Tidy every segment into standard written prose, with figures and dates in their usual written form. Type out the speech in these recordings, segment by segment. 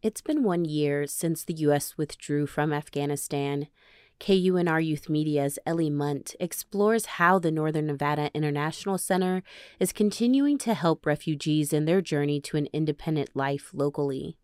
It's been 1 year since the U.S. withdrew from Afghanistan. KUNR Youth Media's Ellie Munt explores how the Northern Nevada International Center is continuing to help refugees in their journey to an independent life locally.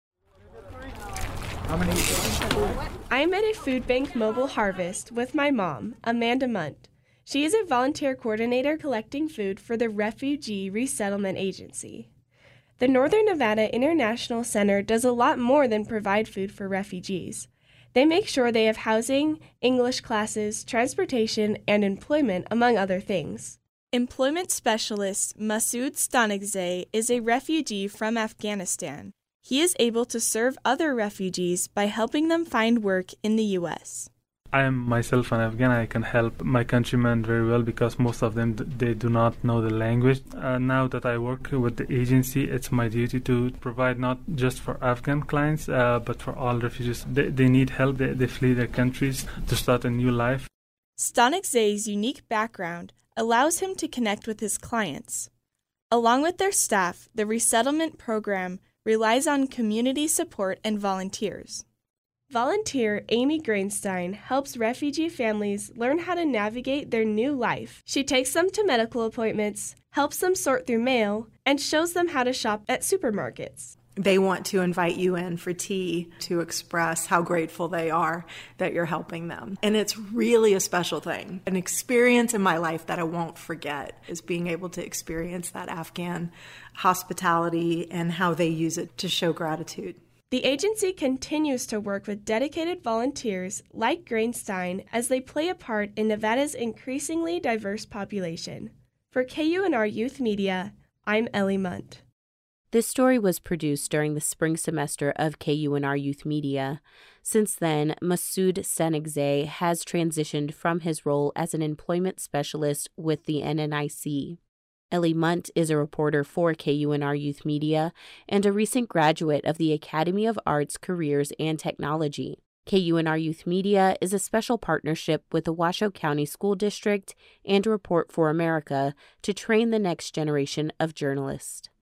I'm at a food bank mobile harvest with my mom, Amanda Munt. She is a volunteer coordinator collecting food for the Refugee Resettlement Agency. The Northern Nevada International Center does a lot more than provide food for refugees. They make sure they have housing, English classes, transportation, and employment, among other things. Employment specialist Masood Stanigzai is a refugee from Afghanistan. He is able to serve other refugees by helping them find work in the U.S. I am myself an Afghan. I can help my countrymen very well because most of them, they do not know the language. Now that I work with the agency, it's my duty to provide not just for Afghan clients, but for all refugees. They need help. They flee their countries to start a new life. Stanigzai's unique background allows him to connect with his clients. Along with their staff, the resettlement program relies on community support and volunteers. Volunteer Amy Grainstein helps refugee families learn how to navigate their new life. She takes them to medical appointments, helps them sort through mail, and shows them how to shop at supermarkets. They want to invite you in for tea to express how grateful they are that you're helping them. And it's really a special thing. An experience in my life that I won't forget is being able to experience that Afghan hospitality and how they use it to show gratitude. The agency continues to work with dedicated volunteers like Grainstein as they play a part in Nevada's increasingly diverse population. For KUNR Youth Media, I'm Ellie Munt. This story was produced during the spring semester of KUNR Youth Media. Since then, Masood Stanigzai has transitioned from his role as an employment specialist with the NNIC. Ellie Munt is a reporter for KUNR Youth Media and a recent graduate of the Academy of Arts, Careers, and Technology. KUNR Youth Media is a special partnership with the Washoe County School District and Report for America to train the next generation of journalists.